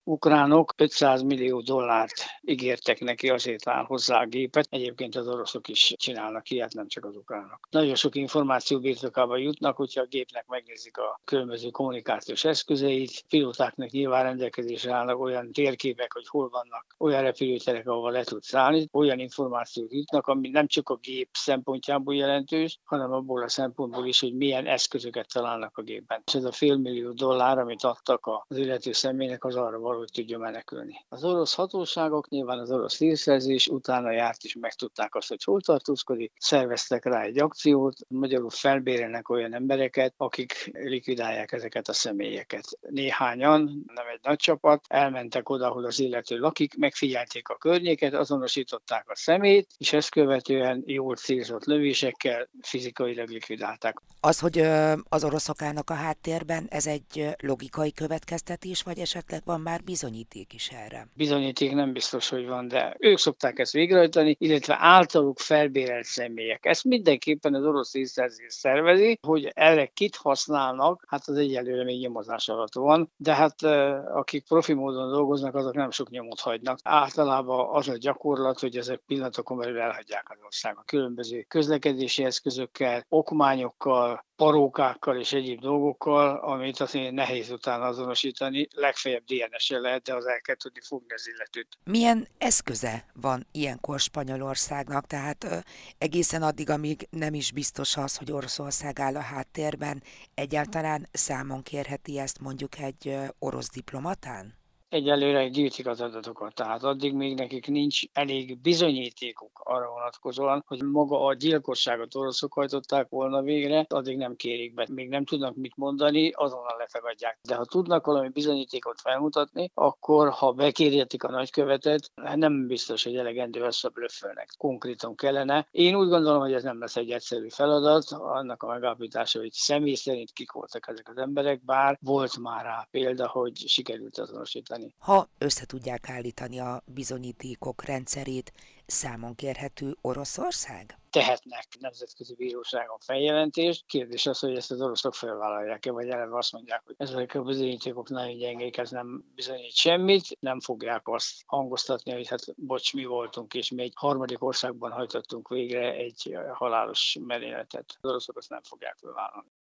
ukránok $500 millió ígértek neki, azért áll hozzá a gépet. Egyébként az oroszok is csinálnak ilyet, nem csak az ukránok. Nagyon sok információ birtokába jutnak, hogyha a gépnek megnézik a különböző kommunikációs eszközeit. Pilótáknak nyilván rendelkezésre állnak olyan térképek, hogy hol vannak olyan repülőterek, ahol le tud szállni. Olyan információk jutnak, ami nem csak a gép szempontjából jelentős, hanem abból a szempontból is, hogy milyen eszközöket találnak a gépben. És ez a $500 millió, amit adtak az illető személynek, az arra való, hogy tudja menekülni. Az orosz hatóságok, nyilván az orosz hírszerzés utána járt és megtudták azt, hogy hol tartózkodik, szerveztek rá egy akciót, magyarul felbérelnek olyan embereket, akik likvidálják ezeket a személyeket. Néhányan, nem egy nagy csapat, elmentek oda, ahol az illető lakik, megfigyelték a környéket, azonosították a szemét, és ezt követően jól célzott lövésekkel fizikailag likvidálták. Az, hogy az oroszok állnak a háttérben, ez egy logikai következtetés, vagy esetleg van már bizonyíték is erre? Bizonyíték nem biztos, hogy van, de ők szokták ezt végrehajtani, illetve általuk felbérelt személyek. Ezt mindenképpen az orosz hírszerzés szervezi, hogy erre kit használnak, hát az egyelőre még nyomozás alatt van, de hát akik profi módon dolgoznak, azok nem sok nyomot hagynak. Általában az a gyakorlat, hogy ezek pillanatokon belül elhagyják az országot. Különböző közlekedési eszközökkel, okmányokkal, parókákkal és egyéb dolgokkal, amit azért nehéz utána azonosítani, legfeljebb DNS-e lehet, de az el kell tudni fogni az illetőt. Milyen eszköze van ilyenkor Spanyolországnak? Tehát egészen addig, amíg nem is biztos az, hogy Oroszország áll a háttérben, egyáltalán számon kérheti ezt mondjuk egy orosz diplomatán? Egyelőre gyűjtik az adatokat, tehát addig még nekik nincs elég bizonyítékuk arra vonatkozóan, hogy maga a gyilkosságot oroszok hajtották volna végre, addig nem kérik be. Még nem tudnak mit mondani, azonnal letagadják. De ha tudnak valami bizonyítékot felmutatni, akkor ha bekérjetik a nagykövetet, nem biztos, hogy elegendő lesz a blöffölnek. Konkrétan kellene. Én úgy gondolom, hogy ez nem lesz egy egyszerű feladat, annak a megállapítása, hogy személy szerint kik voltak ezek az emberek, bár volt már rá példa, hogy sikerült azonosítani. Ha össze tudják állítani a bizonyítékok rendszerét, számon kérhető Oroszország? Tehetnek nemzetközi bíróságon feljelentést. Kérdés az, hogy ezt az oroszok felvállalják-e, vagy eleve azt mondják, hogy ezek a bizonyítékok nagyon gyengék, ez nem bizonyít semmit, nem fogják azt hangoztatni, hogy hát bocs, mi voltunk, és mi egy harmadik országban hajtottunk végre egy halálos merényletet. Az oroszok azt nem fogják felvállalni.